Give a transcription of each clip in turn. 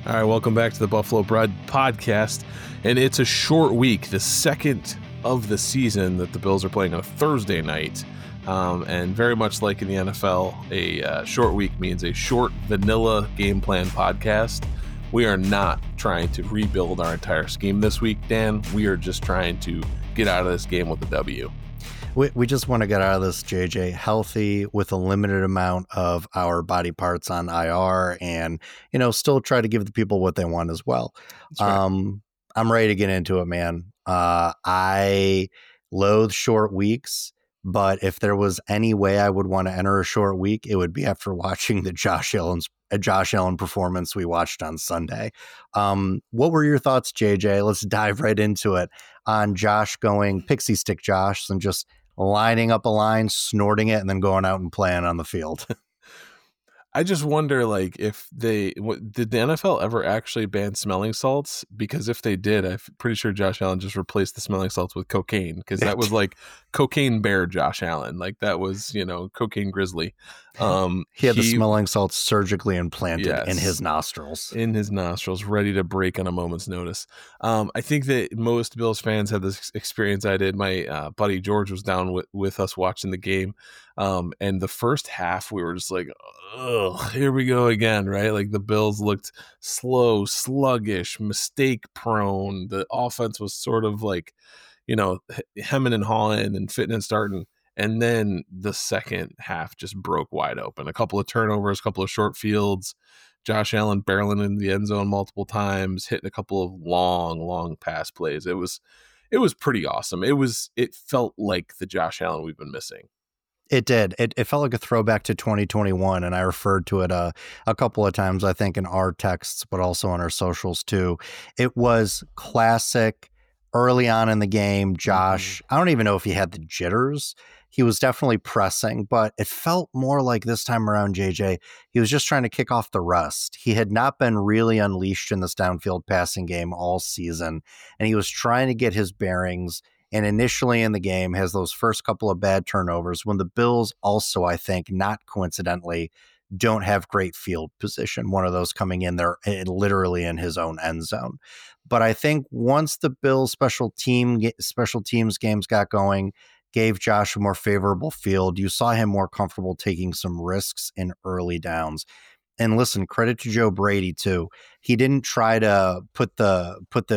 All right, welcome back to the Buffalo Bread Podcast. And it's a short week, the second of the season that the Bills are playing on a Thursday night. And very much like in the NFL, a short week means a short vanilla game plan podcast. We are not trying to rebuild our entire scheme this week, Dan. We are just trying to get out of this game with a W. We just want to get out of this, JJ, healthy with a limited amount of our body parts on IR and, still try to give the people what they want as well. That's right. I'm ready to get into it, man. I loathe short weeks, but if there was any way I would want to enter a short week, it would be after watching the Josh Allen performance we watched on Sunday. What were your thoughts, JJ? Let's dive right into it on Josh going pixie stick Josh and just lining up a line, snorting it, and then going out and playing on the field. I just wonder, if did the NFL ever actually ban smelling salts? Because if they did, I'm pretty sure Josh Allen just replaced the smelling salts with cocaine, because that was like cocaine bear Josh Allen. Like that was, cocaine grizzly. He had the smelling salts surgically implanted in his nostrils. Ready to break on a moment's notice. I think that most Bills fans had this experience I did. My buddy George was down with us watching the game. And the first half, we were just like, ugh, here we go again, right? Like the Bills looked slow, sluggish, mistake prone. The offense was sort of like, hemming and hawing and fitting and starting. And then the second half just broke wide open. A couple of turnovers, a couple of short fields, Josh Allen barreling in the end zone multiple times, hitting a couple of long pass plays. It was pretty awesome. It felt like the Josh Allen we've been missing. It did. It felt like a throwback to 2021, and I referred to it a couple of times, I think, in our texts, but also on our socials too. It was classic early on in the game. Josh, I don't even know if he had the jitters. He was definitely pressing, but it felt more like this time around, JJ, he was just trying to kick off the rust. He had not been really unleashed in this downfield passing game all season, and he was trying to get his bearings. And initially in the game has those first couple of bad turnovers when the Bills also, I think, not coincidentally, don't have great field position. One of those coming in there literally in his own end zone. But I think once the Bills special teams games got going, gave Josh a more favorable field, you saw him more comfortable taking some risks in early downs. And listen, credit to Joe Brady too. He didn't try to put the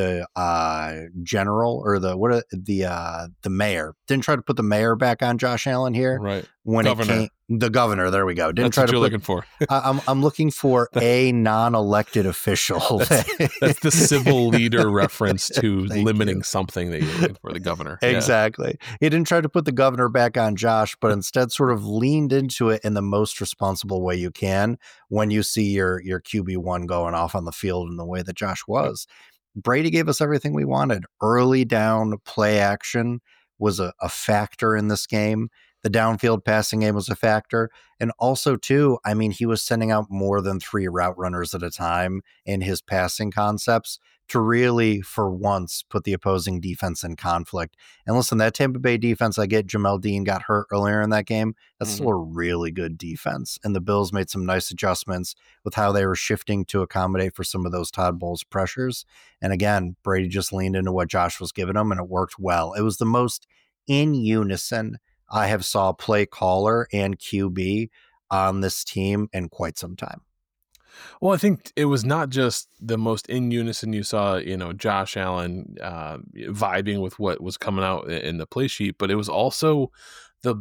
general or the mayor. Didn't try to put the mayor back on Josh Allen here. Right. When governor. The governor. There we go. That's what you're looking for. I'm looking for a non-elected official. That's the civil leader reference to limiting something that you're looking for, the governor. Exactly. Yeah. He didn't try to put the governor back on Josh, but instead sort of leaned into it in the most responsible way you can when you see your QB1 going off on the field in the way that Josh was. Brady gave us everything we wanted. Early down play action was a factor in this game. The downfield passing game was a factor. And also, too, I mean, he was sending out more than 3 route runners at a time in his passing concepts to really, for once, put the opposing defense in conflict. And listen, that Tampa Bay defense, I get Jamel Dean got hurt earlier in that game. That's still a really good defense. And the Bills made some nice adjustments with how they were shifting to accommodate for some of those Todd Bowles pressures. And again, Brady just leaned into what Josh was giving him, and it worked well. It was the most in unison I have saw play caller and QB on this team in quite some time. Well, I think it was not just the most in unison you saw, Josh Allen vibing with what was coming out in the play sheet, but it was also the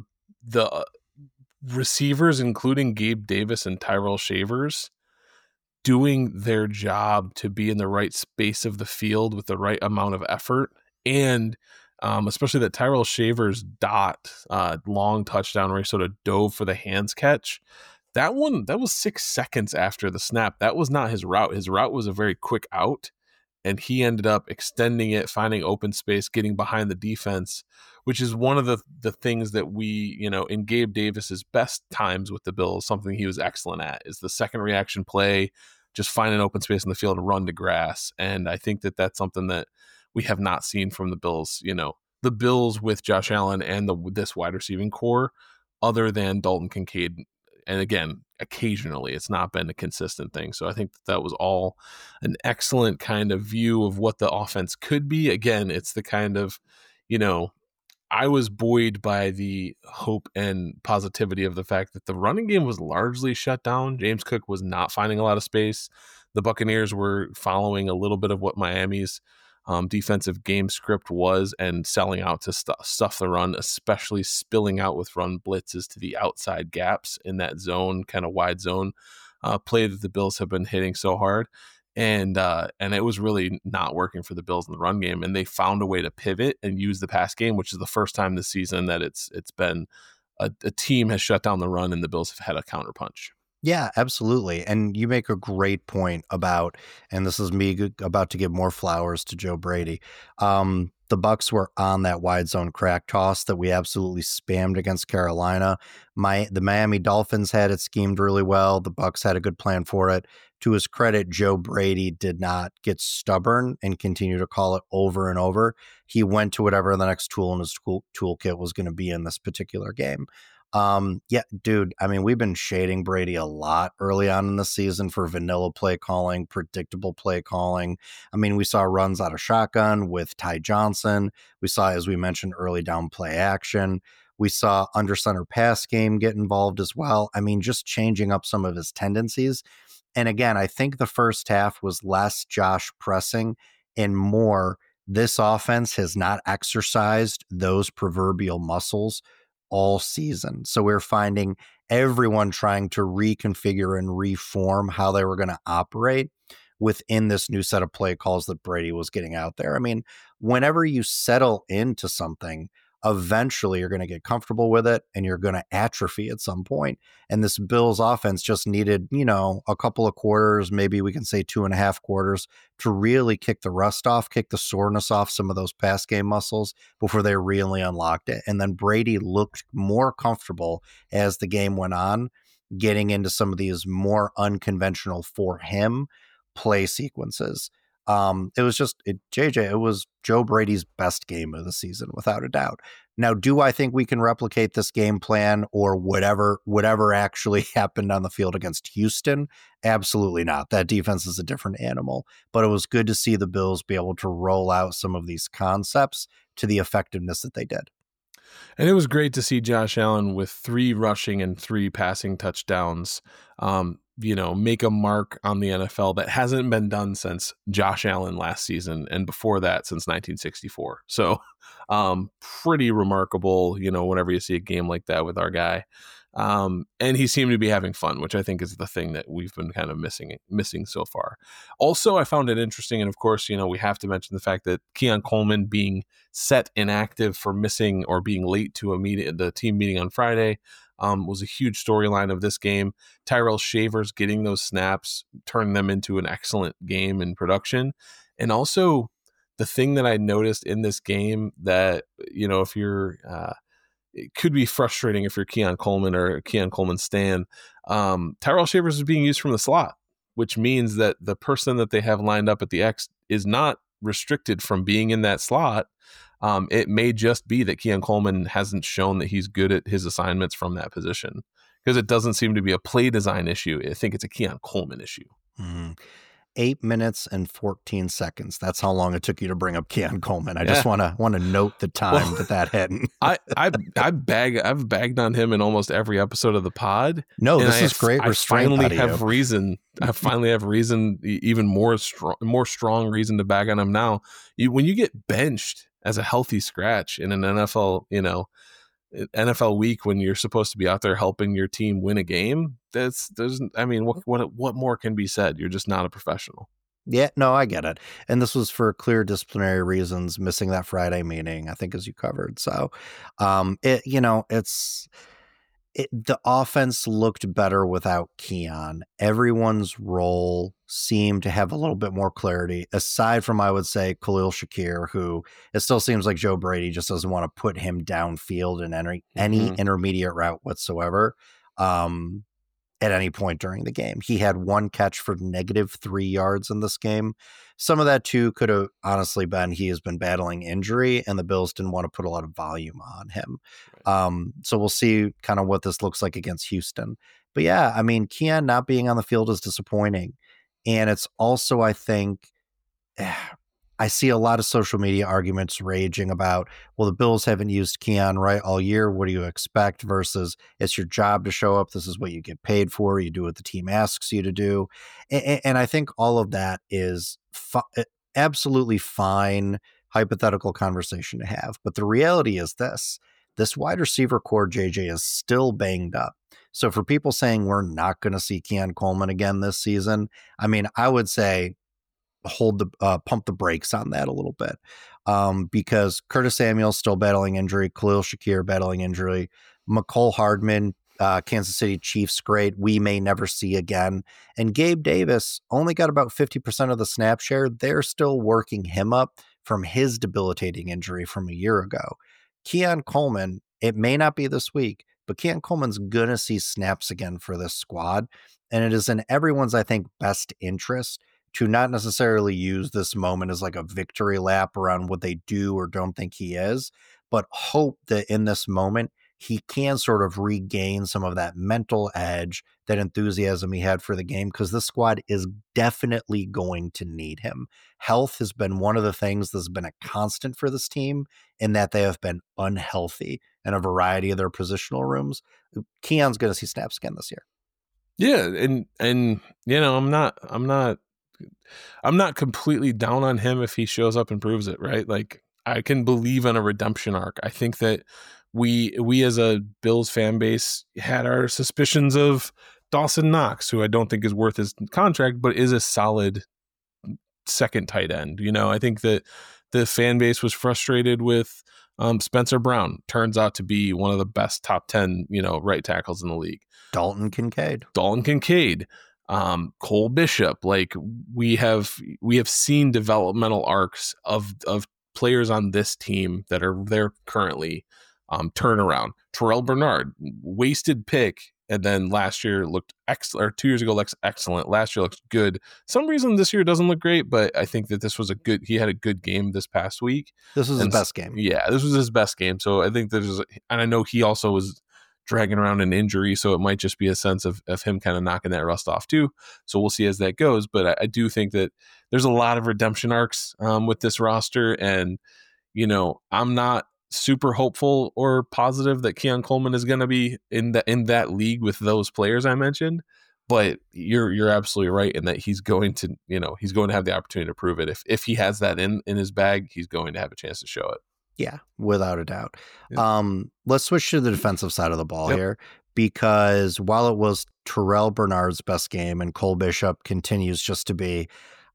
receivers, including Gabe Davis and Tyrell Shavers, doing their job to be in the right space of the field with the right amount of effort. And especially that Tyrell Shavers long touchdown where he sort of dove for the hands catch. That was 6 seconds after the snap. That was not his route. His route was a very quick out, and he ended up extending it, finding open space, getting behind the defense, which is one of the things that we, in Gabe Davis's best times with the Bills, something he was excellent at, is the second reaction play, just find an open space in the field and run to grass. And I think that that's something that we have not seen from the Bills, the Bills with Josh Allen and this wide receiving core, other than Dalton Kincaid And again, occasionally, it's not been a consistent thing. So I think that was all an excellent kind of view of what the offense could be. Again, it's the kind of, I was buoyed by the hope and positivity of the fact that the running game was largely shut down. James Cook was not finding a lot of space. The Buccaneers were following a little bit of what Miami's defensive game script was and selling out to stuff the run, especially spilling out with run blitzes to the outside gaps in that zone, kind of wide zone play that the Bills have been hitting so hard. And it was really not working for the Bills in the run game, and they found a way to pivot and use the pass game, which is the first time this season that it's been a team has shut down the run and the Bills have had a counterpunch. Yeah, absolutely. And you make a great point about, and this is me about to give more flowers to Joe Brady. The Bucs were on that wide zone crack toss that we absolutely spammed against Carolina. The Miami Dolphins had it schemed really well. The Bucs had a good plan for it. To his credit, Joe Brady did not get stubborn and continue to call it over and over. He went to whatever the next tool in his toolkit was going to be in this particular game. Yeah, dude, I mean, we've been shading Brady a lot early on in the season for vanilla play calling, predictable play calling. I mean, we saw runs out of shotgun with Ty Johnson. We saw, as we mentioned, early down play action. We saw under center pass game get involved as well. I mean, just changing up some of his tendencies. And again, I think the first half was less Josh pressing and more this offense has not exercised those proverbial muscles all season. So we're finding everyone trying to reconfigure and reform how they were going to operate within this new set of play calls that Brady was getting out there. I mean, whenever you settle into something, eventually you're going to get comfortable with it and you're going to atrophy at some point. And this Bills offense just needed, a couple of quarters, maybe we can say 2.5 quarters to really kick the rust off, kick the soreness off some of those pass game muscles before they really unlocked it. And then Brady looked more comfortable as the game went on, getting into some of these more unconventional for him play sequences. It was Joe Brady's best game of the season, without a doubt. Now, do I think we can replicate this game plan or whatever actually happened on the field against Houston? Absolutely not. That defense is a different animal, but it was good to see the Bills be able to roll out some of these concepts to the effectiveness that they did. And it was great to see Josh Allen with 3 rushing and 3 passing touchdowns, make a mark on the NFL that hasn't been done since Josh Allen last season, and before that since 1964. So pretty remarkable, whenever you see a game like that with our guy. And he seemed to be having fun, which I think is the thing that we've been kind of missing so far. Also, I found it interesting, and of course, we have to mention the fact that Keon Coleman being set inactive for missing or being late to the team meeting on Friday was a huge storyline of this game. Tyrell Shavers getting those snaps turned them into an excellent game in production. And also the thing that I noticed in this game that, if you're it could be frustrating if you're Keon Coleman or Keon Coleman stan. Tyrell Shavers is being used from the slot, which means that the person that they have lined up at the X is not restricted from being in that slot. It may just be that Keon Coleman hasn't shown that he's good at his assignments from that position, because it doesn't seem to be a play design issue. I think it's a Keon Coleman issue. 8 minutes and 14 seconds. That's how long it took you to bring up Keon Coleman. I just want to note the time that had. I've bagged on him in almost every episode of the pod. No, this is great restraint. I finally have reason, even more strong reason to bag on him now. When you get benched as a healthy scratch in an NFL, NFL week, when you're supposed to be out there helping your team win a game, what more can be said? You're just not a professional. Yeah, no, I get it. And this was for clear disciplinary reasons, missing that Friday meeting, I think, as you covered. So, the offense looked better without Keon. Everyone's role seemed to have a little bit more clarity, aside from, I would say, Khalil Shakir, who it still seems like Joe Brady just doesn't want to put him downfield in any intermediate route whatsoever. at any point during the game. He had one catch for -3 yards in this game. Some of that too could have honestly been he has been battling injury and the Bills didn't want to put a lot of volume on him. So we'll see kind of what this looks like against Houston. But yeah, I mean, Keon not being on the field is disappointing. And it's also, I think, I see a lot of social media arguments raging about, well, the Bills haven't used Keon right all year. What do you expect? Versus it's your job to show up. This is what you get paid for. You do what the team asks you to do. And I think all of that is absolutely fine, hypothetical conversation to have. But the reality is this wide receiver core, JJ, is still banged up. So for people saying we're not going to see Keon Coleman again this season, I mean, I would say pump the brakes on that a little bit, because Curtis Samuel's still battling injury, Khalil Shakir battling injury, McCole Hardman, Kansas City Chiefs great, we may never see again, and Gabe Davis only got about 50% of the snap share. They're still working him up from his debilitating injury from a year ago. Keon Coleman, it may not be this week, but Keon Coleman's gonna see snaps again for this squad, and it is in everyone's, I think, best interest to not necessarily use this moment as like a victory lap around what they do or don't think he is, but hope that in this moment, he can sort of regain some of that mental edge, that enthusiasm he had for the game, because this squad is definitely going to need him. Health has been one of the things that's been a constant for this team, in that they have been unhealthy in a variety of their positional rooms. Keon's going to see snaps again this year. Yeah, and you know, I'm not completely down on him if he shows up and proves it, right? Like, I can believe in a redemption arc. I think that we as a Bills fan base had our suspicions of Dawson Knox, who I don't think is worth his contract, but is a solid second tight end. You know, I think that the fan base was frustrated with Spencer Brown. Turns out to be one of the best top 10, right tackles in the league. Dalton Kincaid. Cole Bishop. Like, we have seen developmental arcs of players on this team that are there currently turnaround. Terrell Bernard, wasted pick, and then last year looked excellent, or 2 years ago looks excellent. Last year looked good. Some reason this year doesn't look great, but I think that this was he had a good game this past week. This was his best game. Yeah, this was his best game. So I think and I know he also was dragging around an injury, so it might just be a sense of him kind of knocking that rust off too. So we'll see as that goes. But I do think that there's a lot of redemption arcs with this roster, and I'm not super hopeful or positive that Keon Coleman is going to be in that league with those players I mentioned. But you're absolutely right in that he's going to have the opportunity to prove it. If he has that in his bag, he's going to have a chance to show it. Yeah, without a doubt. Yep. Let's switch to the defensive side of the ball Yep. here, because while it was Terrell Bernard's best game and Cole Bishop continues just to be,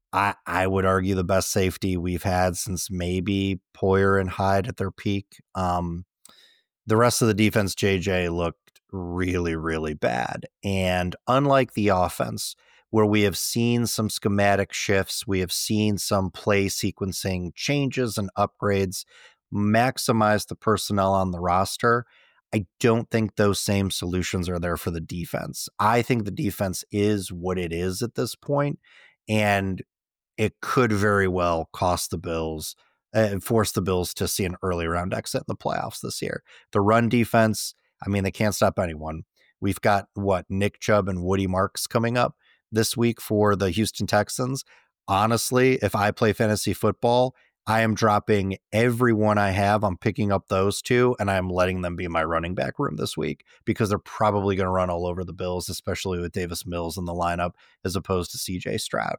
I would argue, the best safety we've had since maybe Poyer and Hyde at their peak. The rest of the defense, JJ, looked really, really bad. And unlike the offense, where we have seen some schematic shifts, we have seen some play sequencing changes and upgrades maximize the personnel on the roster, I don't think those same solutions are there for the defense. I think the defense is what it is at this point, and it could very well cost the Bills, force the Bills to see an early round exit in the playoffs this year. The run defense, I mean, they can't stop anyone. We've got Nick Chubb and Woody Marks coming up this week for the Houston Texans. Honestly, if I play fantasy football, I am dropping everyone I have. I'm picking up those two, and I'm letting them be my running back room this week, because they're probably going to run all over the Bills, especially with Davis Mills in the lineup as opposed to CJ Stroud.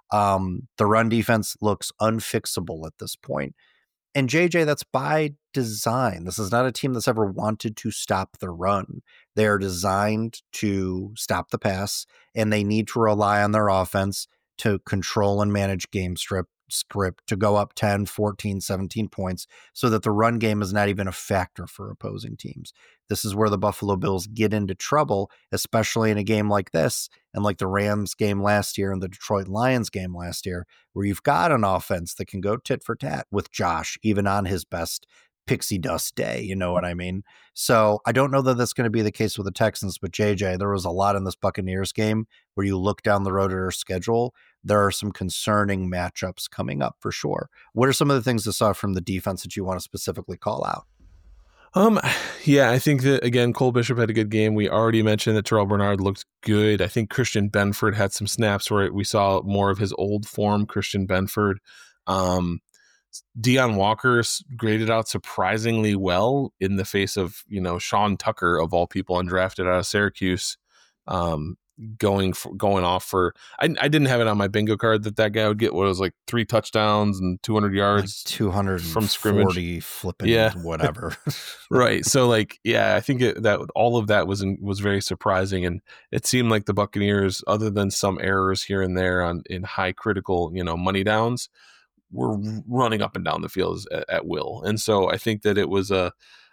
The run defense looks unfixable at this point. And JJ, that's by design. This is not a team that's ever wanted to stop the run. They are designed to stop the pass, and they need to rely on their offense to control and manage game script to go up 10, 14, 17 points so that the run game is not even a factor for opposing teams. This is where the Buffalo Bills get into trouble, especially in a game like this and like the Rams game last year and the Detroit Lions game last year, where you've got an offense that can go tit for tat with Josh, even on his best pixie dust day. You know what I mean? So I don't know that that's going to be the case with the Texans, but JJ, there was a lot in this Buccaneers game where you look down the road at our schedule. There are some concerning matchups coming up for sure. What are some of the things you saw from the defense that you want to specifically call out? Yeah, I think that, again, Cole Bishop had a good game. We already mentioned that Terrell Bernard looked good. I think Christian Benford had some snaps where we saw more of his old form, Christian Benford. Deion Walker graded out surprisingly well in the face of, Sean Tucker, of all people, undrafted out of Syracuse, going off for, I didn't have it on my bingo card that guy would get what was like 3 touchdowns and 200 yards, like 240 from scrimmage, flipping whatever. Right. So I think that all of that was very surprising, and it seemed like the Buccaneers, other than some errors here and there in high critical money downs, were running up and down the field at will. And so I think that it was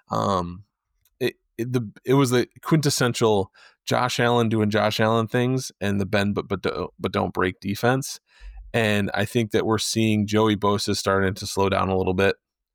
it was the quintessential Josh Allen doing Josh Allen things and the bend but don't break defense. And I think that we're seeing Joey Bosa starting to slow down a little bit.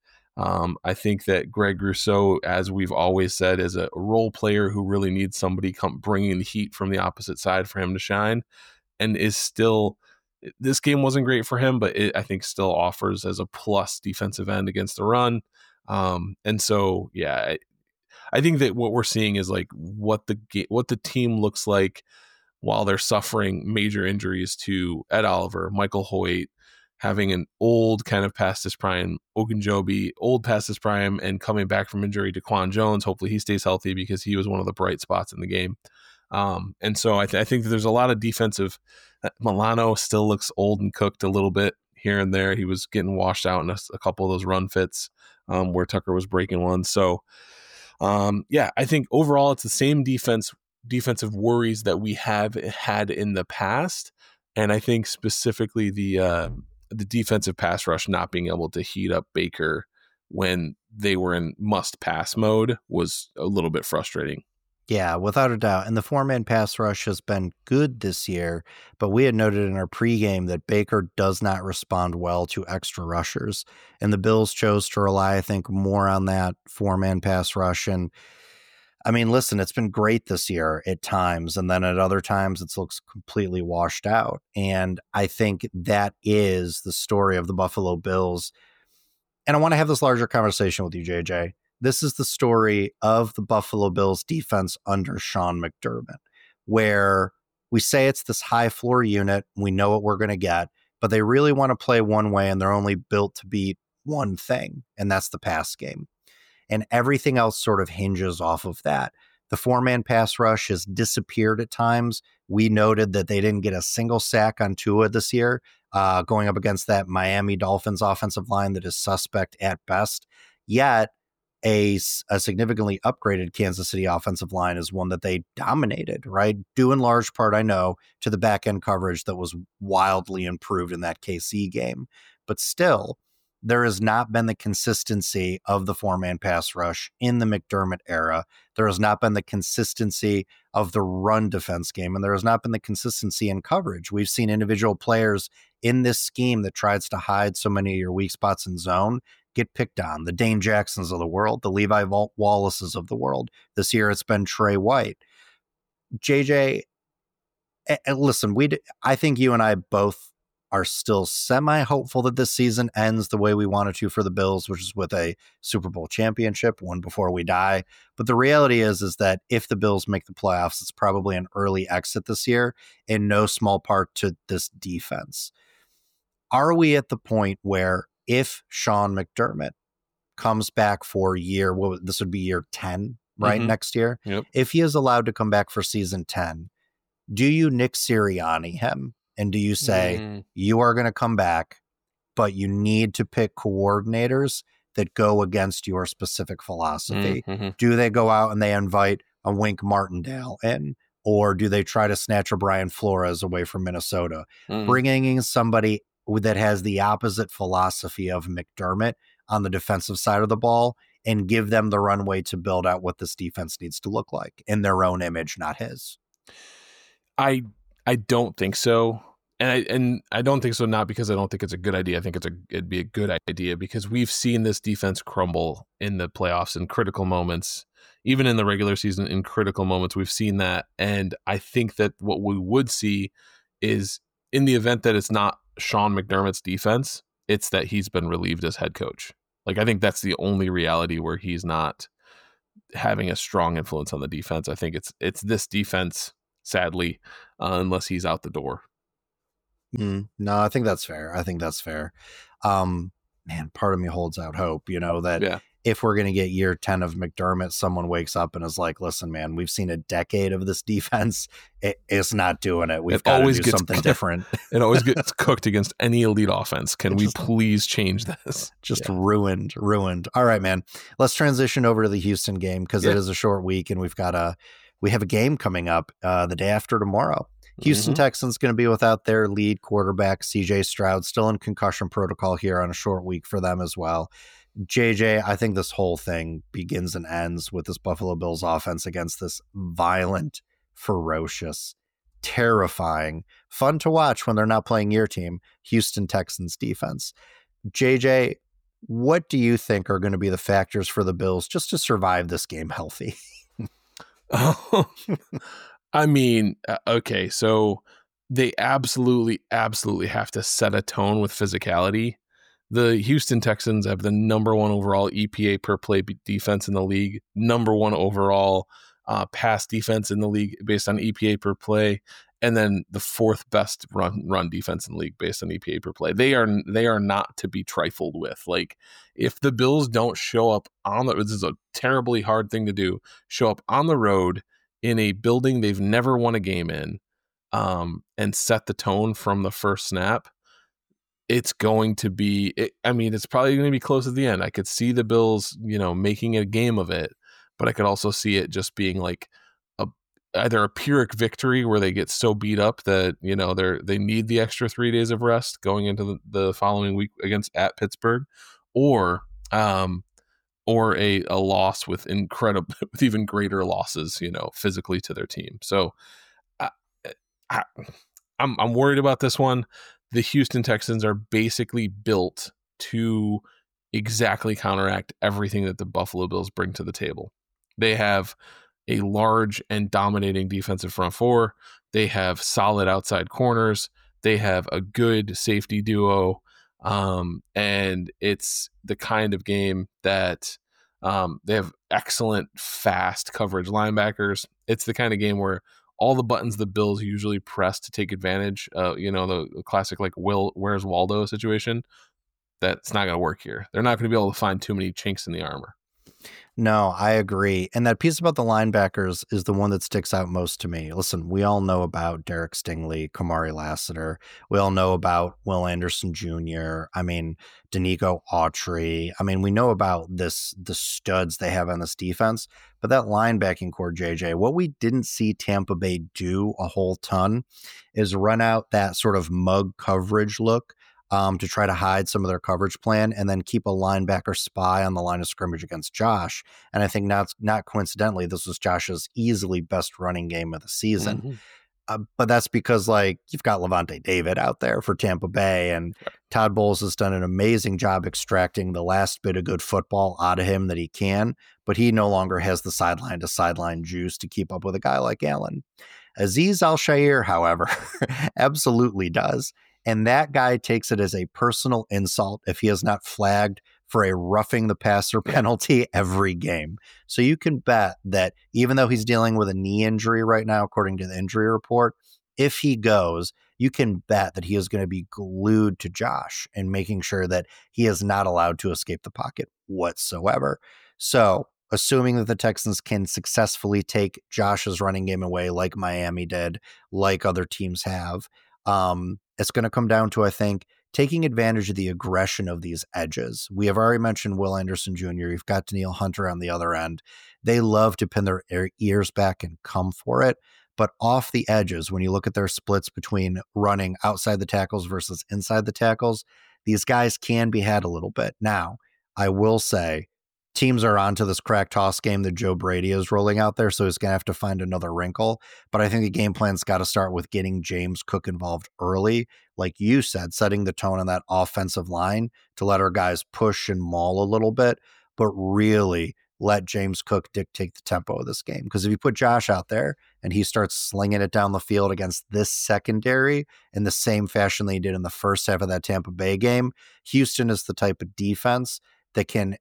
I think that Greg Rousseau, as we've always said, is a role player who really needs somebody bringing the heat from the opposite side for him to shine, and is still. This game wasn't great for him, but I think still offers as a plus defensive end against the run. And so, yeah, I think that what we're seeing is like what the team looks like while they're suffering major injuries to Ed Oliver, Michael Hoyt, having an old kind of past his prime Ogunjobi, old past his prime, and coming back from injury to Quan Jones. Hopefully he stays healthy because he was one of the bright spots in the game. And so I think that there's a lot of defensive. Milano still looks old and cooked a little bit here and there. He was getting washed out in a couple of those run fits where Tucker was breaking one. So, I think overall it's the same defensive worries that we have had in the past. And I think specifically the defensive pass rush not being able to heat up Baker when they were in must pass mode was a little bit frustrating. Yeah, without a doubt. And the 4-man pass rush has been good this year, but we had noted in our pregame that Baker does not respond well to extra rushers. And the Bills chose to rely, I think, more on that 4-man pass rush. And I mean, listen, it's been great this year at times, and then at other times it looks completely washed out. And I think that is the story of the Buffalo Bills. And I want to have this larger conversation with you, JJ. This is the story of the Buffalo Bills defense under Sean McDermott, where we say it's this high floor unit. We know what we're going to get, but they really want to play one way, and they're only built to beat one thing, and that's the pass game. And everything else sort of hinges off of that. The 4-man pass rush has disappeared at times. We noted that they didn't get a single sack on Tua this year, going up against that Miami Dolphins offensive line that is suspect at best. Yet, a significantly upgraded Kansas City offensive line is one that they dominated, right? Due in large part, I know, to the back end coverage that was wildly improved in that KC game. But still, there has not been the consistency of the 4-man pass rush in the McDermott era. There has not been the consistency of the run defense game, and there has not been the consistency in coverage. We've seen individual players in this scheme that tries to hide so many of your weak spots in zone get picked on. The Dane Jacksons of the world, the Levi Wallaces of the world. This year it's been Trey White. JJ, listen, I think you and I both are still semi-hopeful that this season ends the way we wanted to for the Bills, which is with a Super Bowl championship, one before we die. But the reality is that if the Bills make the playoffs, it's probably an early exit this year, in no small part to this defense. Are we at the point where if Sean McDermott comes back for this would be year 10, right? Mm-hmm. Next year. Yep. If he is allowed to come back for season 10, do you Nick Sirianni him? And do you say, you are going to come back, but you need to pick coordinators that go against your specific philosophy? Mm-hmm. Do they go out and they invite a Wink Martindale in? Or do they try to snatch a Brian Flores away from Minnesota? Bringing in somebody that has the opposite philosophy of McDermott on the defensive side of the ball and give them the runway to build out what this defense needs to look like in their own image, not his. I don't think so. I don't think so, not because I don't think it's a good idea. I think it'd be a good idea because we've seen this defense crumble in the playoffs in critical moments, even in the regular season in critical moments. We've seen that. And I think that what we would see is in the event that it's not Sean McDermott's defense, it's that he's been relieved as head coach. Like, I think that's the only reality where he's not having a strong influence on the defense. I think it's this defense, sadly, unless he's out the door. No, I think that's fair. Man, part of me holds out hope, that if we're going to get year 10 of McDermott, someone wakes up and is like, listen, man, we've seen a decade of this defense. It's not doing it. We've got to do something different. It always gets cooked against any elite offense. Can we please change this? Just ruined. All right, man, let's transition over to the Houston game because it is a short week and we have a game coming up the day after tomorrow. Houston Texans going to be without their lead quarterback, CJ Stroud, still in concussion protocol here on a short week for them as well. JJ, I think this whole thing begins and ends with this Buffalo Bills offense against this violent, ferocious, terrifying, fun to watch when they're not playing your team, Houston Texans defense. JJ, what do you think are going to be the factors for the Bills just to survive this game healthy? I mean, okay, so they absolutely have to set a tone with physicality. The Houston Texans have the number one overall EPA per play defense in the league, number one overall pass defense in the league based on EPA per play, and then the fourth best run defense in the league based on EPA per play. They are not to be trifled with. Like, if the Bills don't show up this is a terribly hard thing to do, show up on the road in a building they've never won a game in, and set the tone from the first snap, it's going to be, it's probably going to be close at the end. I could see the Bills, making a game of it, but I could also see it just being like either a Pyrrhic victory where they get so beat up that, they need the extra 3 days of rest going into the following week at Pittsburgh, or a loss with even greater losses, physically to their team. So I'm worried about this one. The Houston Texans are basically built to exactly counteract everything that the Buffalo Bills bring to the table. They have a large and dominating defensive front four. They have solid outside corners. They have a good safety duo. And it's the kind of game that they have excellent fast coverage linebackers. It's the kind of game where all the buttons the Bills usually press to take advantage, the classic like where's Waldo situation, that's not going to work here. They're not going to be able to find too many chinks in the armor. No, I agree. And that piece about the linebackers is the one that sticks out most to me. Listen, we all know about Derek Stingley, Kamari Lassiter. We all know about Will Anderson Jr. Danico Autry. We know about the studs they have on this defense, but that linebacking core, JJ, what we didn't see Tampa Bay do a whole ton is run out that sort of mug coverage look to try to hide some of their coverage plan and then keep a linebacker spy on the line of scrimmage against Josh. And I think not coincidentally, this was Josh's easily best running game of the season. But that's because you've got Levante David out there for Tampa Bay, and Todd Bowles has done an amazing job extracting the last bit of good football out of him that he can, but he no longer has the sideline to sideline juice to keep up with a guy like Allen. Azeez Al-Shaair, however, absolutely does. And that guy takes it as a personal insult if he is not flagged for a roughing the passer penalty every game. So you can bet that even though he's dealing with a knee injury right now, according to the injury report, if he goes, you can bet that he is going to be glued to Josh and making sure that he is not allowed to escape the pocket whatsoever. So assuming that the Texans can successfully take Josh's running game away like Miami did, like other teams have, it's going to come down to, I think, taking advantage of the aggression of these edges. We have already mentioned Will Anderson Jr. You've got Danielle Hunter on the other end. They love to pin their ears back and come for it. But off the edges, when you look at their splits between running outside the tackles versus inside the tackles, these guys can be had a little bit. Now, I will say teams are onto this crack toss game that Joe Brady is rolling out there, so he's going to have to find another wrinkle. But I think the game plan's got to start with getting James Cook involved early, like you said, setting the tone on that offensive line to let our guys push and maul a little bit, but really let James Cook dictate the tempo of this game. Because if you put Josh out there and he starts slinging it down the field against this secondary in the same fashion they did in the first half of that Tampa Bay game, Houston is the type of defense that can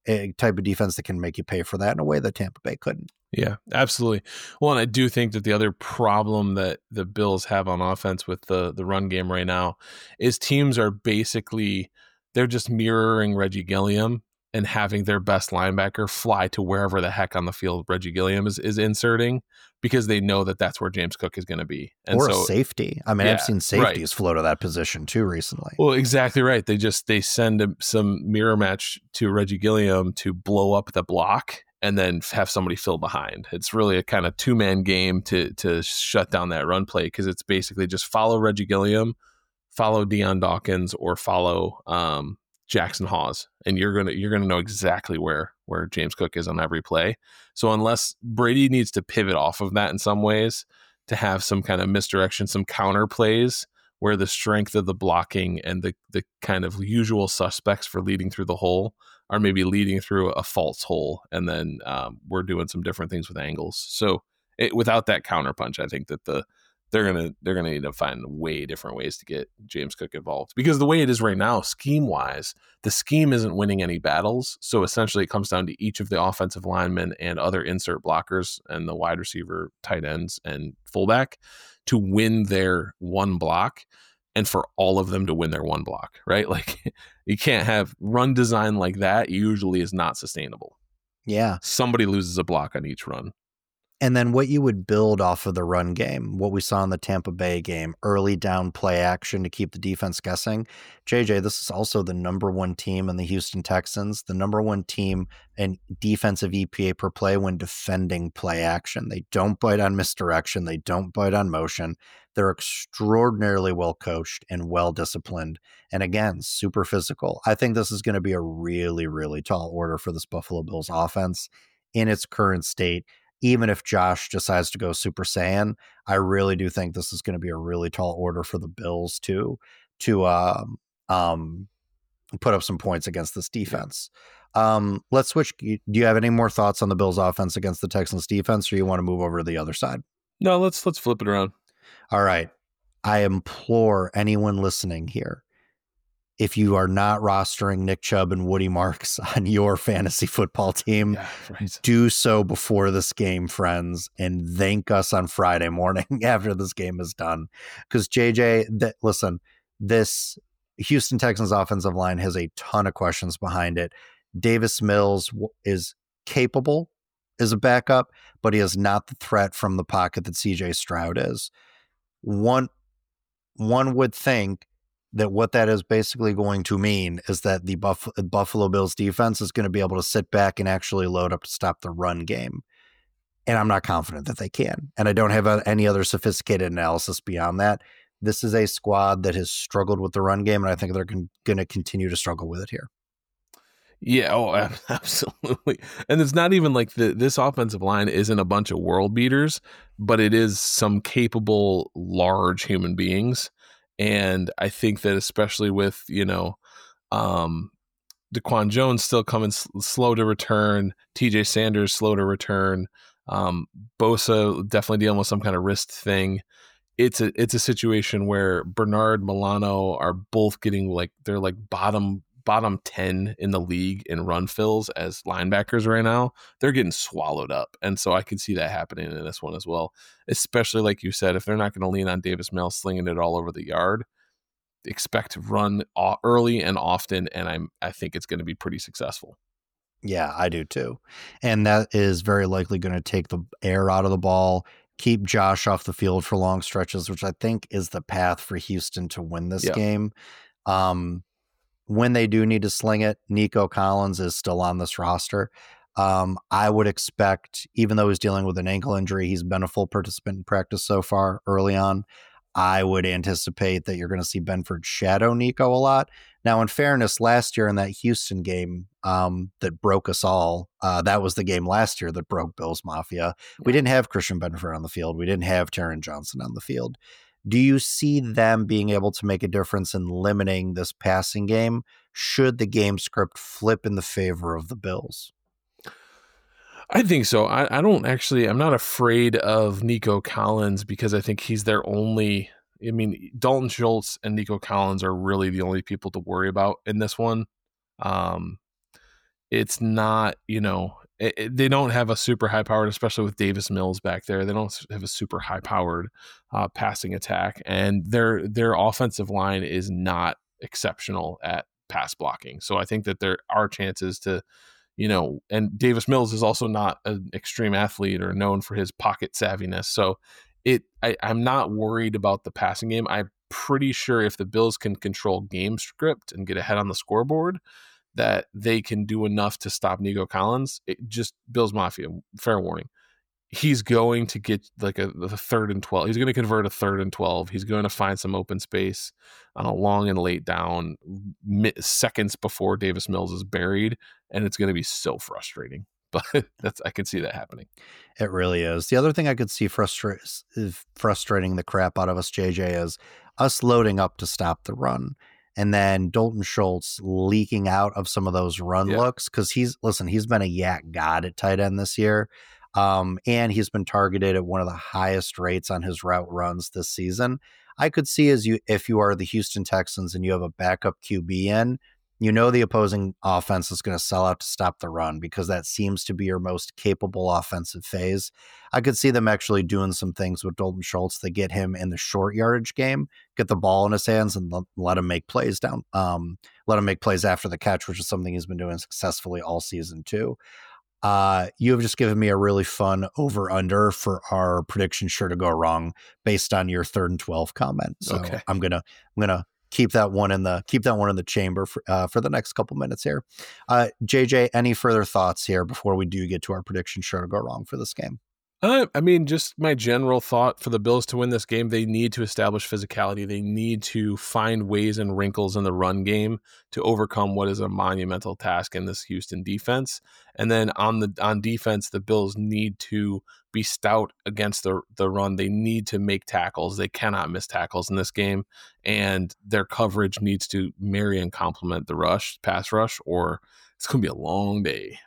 make you pay for that in a way that Tampa Bay couldn't. Yeah, absolutely. Well, and I do think that the other problem that the Bills have on offense with the run game right now is teams are basically, they're just mirroring Reggie Gilliam and having their best linebacker fly to wherever the heck on the field Reggie Gilliam is inserting, because they know that that's where James Cook is going to be. And or a safety. I mean, yeah, I've seen safeties flow to that position too recently. Well, exactly right. They send some mirror match to Reggie Gilliam to blow up the block and then have somebody fill behind. It's really a kind of 2-man game to shut down that run play, because it's basically just follow Reggie Gilliam, follow Deion Dawkins, or follow Jackson Hawes, and you're gonna know exactly where James Cook is on every play. So unless Brady needs to pivot off of that in some ways to have some kind of misdirection, some counter plays where the strength of the blocking and the kind of usual suspects for leading through the hole are maybe leading through a false hole, and then we're doing some different things with angles. So without that counter punch, I think that they're gonna need to find way different ways to get James Cook involved, because the way it is right now, scheme wise, the scheme isn't winning any battles. So essentially, it comes down to each of the offensive linemen and other insert blockers and the wide receiver, tight ends, and fullback to win their one block, and for all of them to win their one block. Right? Like, you can't have run design like that. Usually is not sustainable. Yeah, somebody loses a block on each run. And then what you would build off of the run game, what we saw in the Tampa Bay game, early down play action to keep the defense guessing. JJ, this is also the number one team in the Houston Texans, the number one team in defensive EPA per play when defending play action. They don't bite on misdirection. They don't bite on motion. They're extraordinarily well coached and well disciplined. And again, super physical. I think this is going to be a really, really tall order for this Buffalo Bills offense in its current state. Even if Josh decides to go Super Saiyan, I really do think this is going to be a really tall order for the Bills to put up some points against this defense. Let's switch. Do you have any more thoughts on the Bills offense against the Texans defense, or you want to move over to the other side? No, let's flip it around. All right. I implore anyone listening here, if you are not rostering Nick Chubb and Woody Marks on your fantasy football team, do so before this game, friends, and thank us on Friday morning after this game is done. Because JJ, listen, this Houston Texans offensive line has a ton of questions behind it. Davis Mills is capable as a backup, but he is not the threat from the pocket that CJ Stroud is. One would think that what that is basically going to mean is that the Buffalo Bills defense is going to be able to sit back and actually load up to stop the run game. And I'm not confident that they can. And I don't have any other sophisticated analysis beyond that. This is a squad that has struggled with the run game, and I think they're going to continue to struggle with it here. Yeah, absolutely. And it's not even like this offensive line isn't a bunch of world beaters, but it is some capable, large human beings. And I think that especially with, DaQuan Jones still coming slow to return, TJ Sanders slow to return, Bosa definitely dealing with some kind of wrist thing. It's a situation where Bernard, Milano are both getting they're bottom 10 in the league in run fills as linebackers right now. They're getting swallowed up. And so I could see that happening in this one as well, especially like you said, if they're not going to lean on Davis Mills slinging it all over the yard, expect to run early and often. And I think it's going to be pretty successful. Yeah, I do too. And that is very likely going to take the air out of the ball, keep Josh off the field for long stretches, which I think is the path for Houston to win this game. When they do need to sling it, Nico Collins is still on this roster. I would expect, even though he's dealing with an ankle injury, he's been a full participant in practice so far early on. I would anticipate that you're going to see Benford shadow Nico a lot. Now, in fairness, last year in that Houston game that broke us all, that was the game last year that broke Bills Mafia. We didn't have Christian Benford on the field. We didn't have Taron Johnson on the field. Do you see them being able to make a difference in limiting this passing game should the game script flip in the favor of the Bills? I think so. I'm not afraid of Nico Collins because I think he's their only. I mean, Dalton Schultz and Nico Collins are really the only people to worry about in this one. It's not, they don't have a super high powered, especially with Davis Mills back there. They don't have a super high powered passing attack, and their offensive line is not exceptional at pass blocking. So I think that there are chances to, and Davis Mills is also not an extreme athlete or known for his pocket savviness. So I'm not worried about the passing game. I'm pretty sure if the Bills can control game script and get ahead on the scoreboard, that they can do enough to stop Nico Collins. Bills Mafia, fair warning. He's going to get like a 3rd and 12. He's going to convert a 3rd and 12. He's going to find some open space on a long and late down seconds before Davis Mills is buried. And it's going to be so frustrating, but I can see that happening. It really is. The other thing I could see frustrating the crap out of us, JJ, is us loading up to stop the run. And then Dalton Schultz leaking out of some of those run looks. Cause he's been a yak god at tight end this year. And he's been targeted at one of the highest rates on his route runs this season. I could see if you are the Houston Texans and you have a backup QB in, the opposing offense is going to sell out to stop the run because that seems to be your most capable offensive phase. I could see them actually doing some things with Dalton Schultz that get him in the short yardage game, get the ball in his hands and let him make plays let him make plays after the catch, which is something he's been doing successfully all season too. You have just given me a really fun over under for our prediction sure to go wrong based on your 3rd and 12 comment. So okay. I'm gonna keep that one in the chamber for the next couple minutes here. JJ, any further thoughts here before we do get to our prediction sure to go wrong for this game? Just my general thought for the Bills to win this game, they need to establish physicality. They need to find ways and wrinkles in the run game to overcome what is a monumental task in this Houston defense. And then on defense, the Bills need to be stout against the run. They need to make tackles. They cannot miss tackles in this game. And their coverage needs to marry and complement the pass rush, or it's going to be a long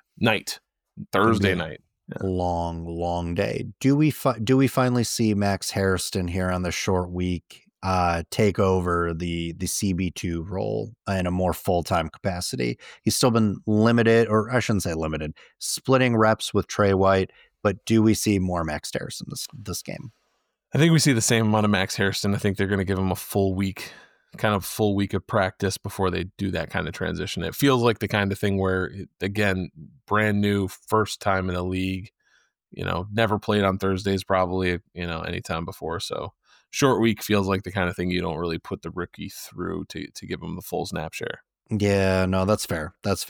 Thursday night. Yeah. Long day. Do we finally see Max Hairston here on the short week take over the CB2 role in a more full-time capacity? He's still been limited, or I shouldn't say limited, splitting reps with Trey White, but do we see more Max Hairston this game? I think we see the same amount of Max Hairston. I think they're going to give him a full week of practice before they do that kind of transition. It feels like the kind of thing where, again, brand new, first time in the league, never played on Thursdays probably, any time before. So short week feels like the kind of thing you don't really put the rookie through to give him the full snap share. Yeah, no, that's fair.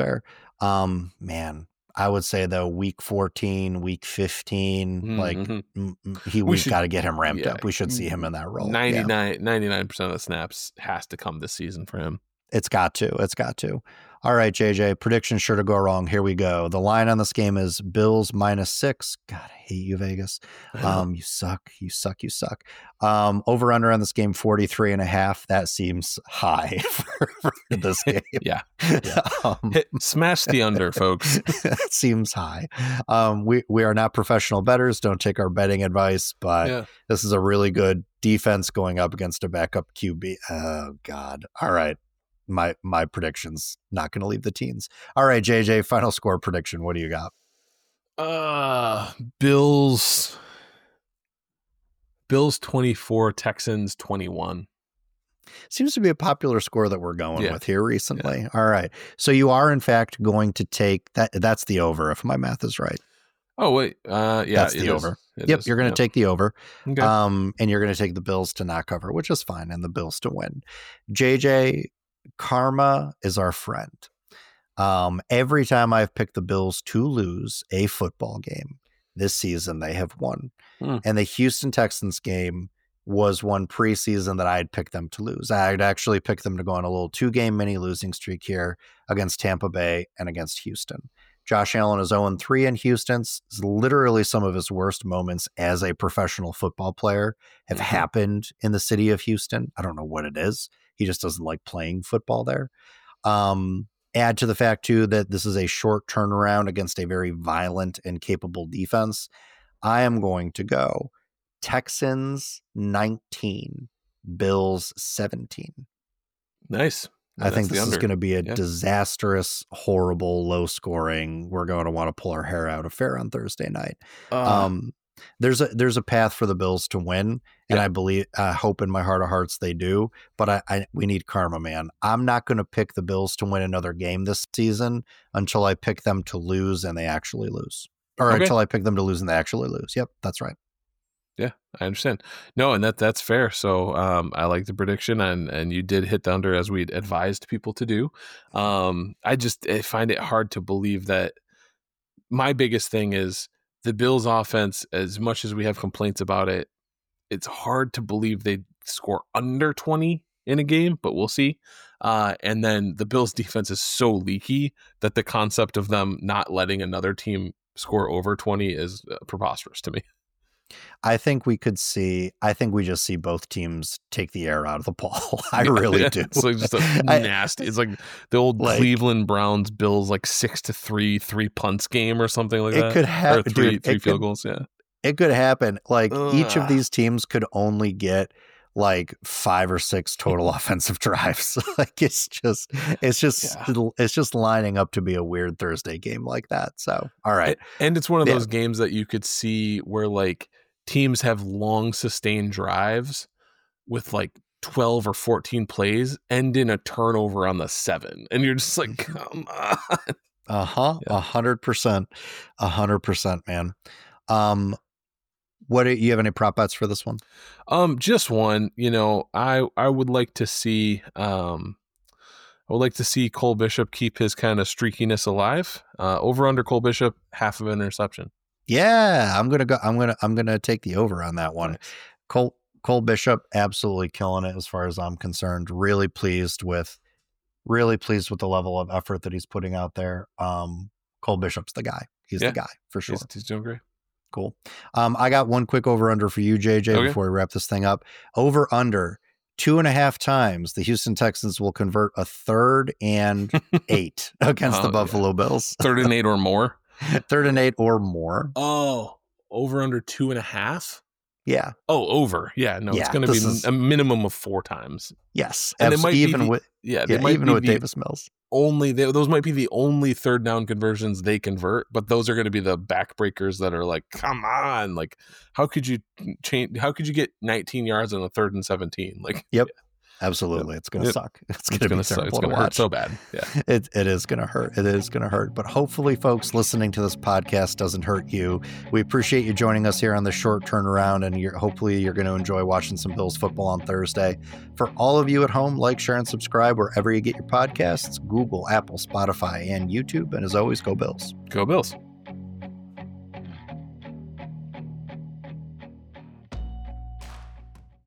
Man, I would say though, week 14, week 15, we've got to get him ramped up. We should see him in that role. 99% of the snaps has to come this season for him. It's got to. All right, JJ, prediction sure to go wrong. Here we go. The line on this game is Bills -6. God, I hate you, Vegas. You suck. Over under on this game 43.5. That seems high for this game. Yeah. Smash the under, folks. That seems high. We are not professional bettors. Don't take our betting advice, but this is a really good defense going up against a backup QB. Oh God. All right. My prediction's not going to leave the teens. All right, JJ, final score prediction. What do you got? Bills 24, Texans 21. Seems to be a popular score that we're going with here recently. Yeah. All right. So you are in fact going to take that. That's the over, if my math is right. Oh, wait. That's the over. Yep. You're going to take the over. Okay. And you're going to take the Bills to not cover, which is fine, and the Bills to win. JJ, karma is our friend. Every time I've picked the Bills to lose a football game this season, they have won. And the Houston Texans game was one preseason that I'd pick them to lose. I'd actually pick them to go on a little 2-game mini losing streak here against Tampa Bay and against Houston. Josh Allen is 0-3 in Houston. It's literally some of his worst moments as a professional football player have happened in the city of Houston. I don't know what it is. He just doesn't like playing football there. Add to the fact, too, that this is a short turnaround against a very violent and capable defense. I am going to go Texans 19, Bills 17. Nice. I think this is going to be a disastrous, horrible, low scoring. We're going to want to pull our hair out affair on Thursday night. There's a path for the Bills to win, and I hope in my heart of hearts they do. But we need karma, man. I'm not going to pick the Bills to win another game this season until I pick them to lose and they actually lose, or until I pick them to lose and they actually lose. Yep, that's right. Yeah, I understand. No, and that's fair. So I like the prediction, and you did hit the under as we'd advised people to do. I find it hard to believe that. My biggest thing is the Bills' offense. As much as we have complaints about it, it's hard to believe they score under 20 in a game, but we'll see. And then the Bills' defense is so leaky that the concept of them not letting another team score over 20 is preposterous to me. I think we just see both teams take the air out of the ball. I really do. It's like just a nasty. It's like the old Cleveland Browns Bills 6-3 3 punts game or something like that. It could happen. Three field goals. Yeah, it could happen. Each of these teams could only get 5 or 6 total offensive drives. It's just lining up to be a weird Thursday game like that. So, all right. And it's one of those games that you could see where teams have long sustained drives with 12 or 14 plays end in a turnover on the 7. And you're just like, come on. 100%. 100%, man. What do you have any prop bets for this one? Just one. I would like to see Cole Bishop keep his kind of streakiness alive. Over under Cole Bishop, half of an interception. Yeah, I'm gonna take the over on that one. Cole Bishop absolutely killing it as far as I'm concerned. Really pleased with the level of effort that he's putting out there. Cole Bishop's the guy. He's the guy for sure. He's doing great. Cool. I got one quick over under for you, JJ, before we wrap this thing up. Over under 2.5 times the Houston Texans will convert a 3rd and 8 against the Buffalo Bills. 3rd and 8 or more. 3rd and 8 or more. Oh, over under 2.5. Yeah. Oh, over. Yeah. No, it's going to be a minimum of 4 times. Yes. And it might even with Davis Mills. Those might be the only 3rd down conversions they convert, but those are going to be the backbreakers that are come on, how could you get 19 yards on a 3rd and 17? Yep. Absolutely. It's going to suck. It's going to be terrible. It's going to hurt so bad. Yeah. It is going to hurt. It is going to hurt. But hopefully, folks, listening to this podcast doesn't hurt you. We appreciate you joining us here on the short turnaround, and hopefully you're going to enjoy watching some Bills football on Thursday. For all of you at home, like, share, and subscribe wherever you get your podcasts, Google, Apple, Spotify, and YouTube. And as always, go Bills. Go Bills.